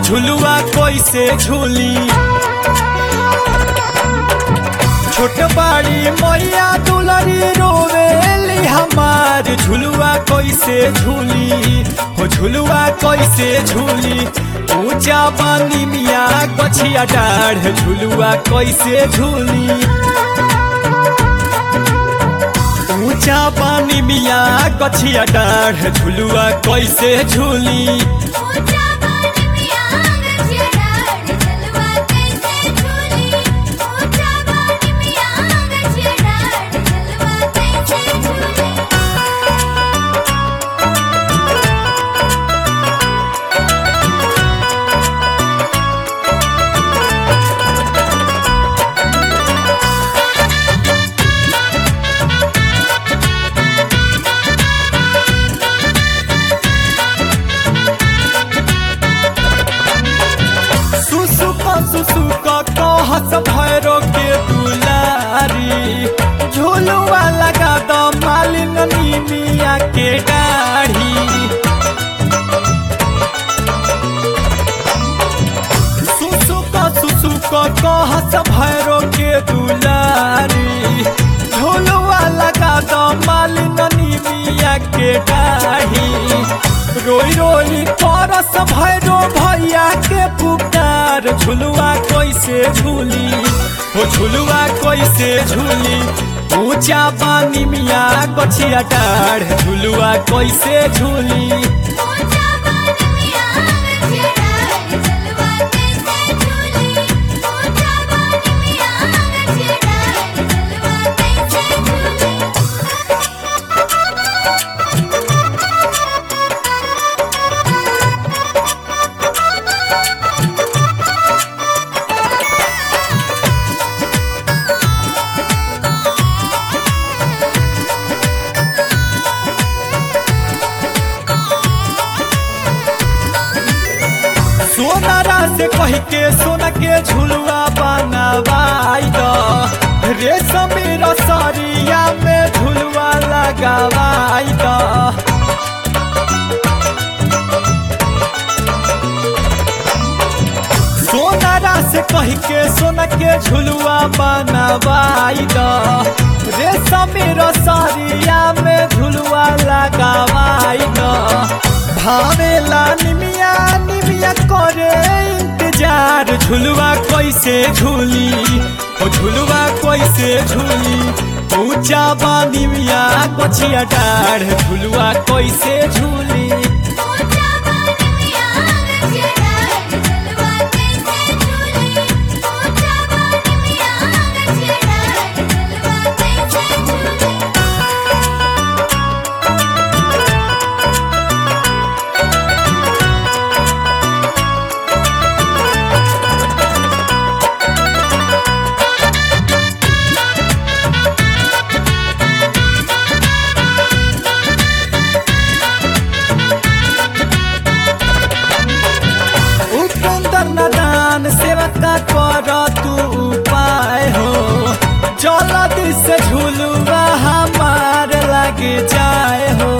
झुलुआ कैसे झूली। छोट बाड़ी मैया दुलरी रोवेली हमार झुलुआ कैसे झूली। हो झुलुआ कैसे झूली। ऊंचा बानी मिया गछिया डाढ़ झुलुआ कैसे झूली। ऊंचा पानी मिया गछिया डाढ़ झुलुआ कैसे झूली। सुसुक कहस भैरो के दुलारी। झुलुआ लगा द मालिन मिया के डाढ़ी। सुसुक कहस भैरो के दुलारी। झुलुआ लगा द मालिन मिया के डाढ़ी। रोई रोई करस भैरो भैया के पुकार झुलुआ कैसे झूली। हो झुलुआ कैसे झूली। ऊंचा पानी मिया गछिया डाढ़ झुलुआ कैसे झूली। सोनारा से कह के सोना के झुलुआ बनवाई द। रेशम रसरिया में झुलुआ लगावाई द। सोनारा से कह के सोना के झुलुआ बनवाई द। रेशम रसरिया में झुलुआ लगावाई द। भावेला निमिया निमिया करे इंतजार झुलुआ कैसे झूली। ओ झुलुआ कैसे झूली। ऊंचा बानी मिया गछिया डाढ़ झुलुआ कैसे झूली। सेवका कर तू उपाय हो। जल्दी से झुलुआ हमार लग जाए हो।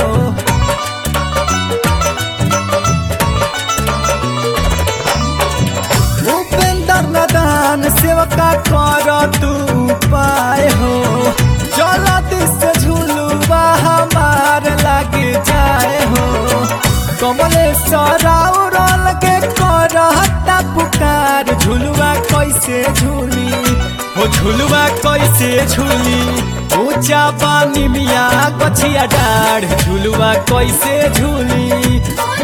उपेंद्र नदान सेवका कर तू उपाय हो। जल्दी से झुलुआ हमार लग जाए हो। कमलेश्वर औरल के करता पुकार झुलुआ कैसे झूली। हो झुलुआ कैसे झूली। ऊंचा पानी मिया गछिया डाढ़ झुलुआ कैसे झूली।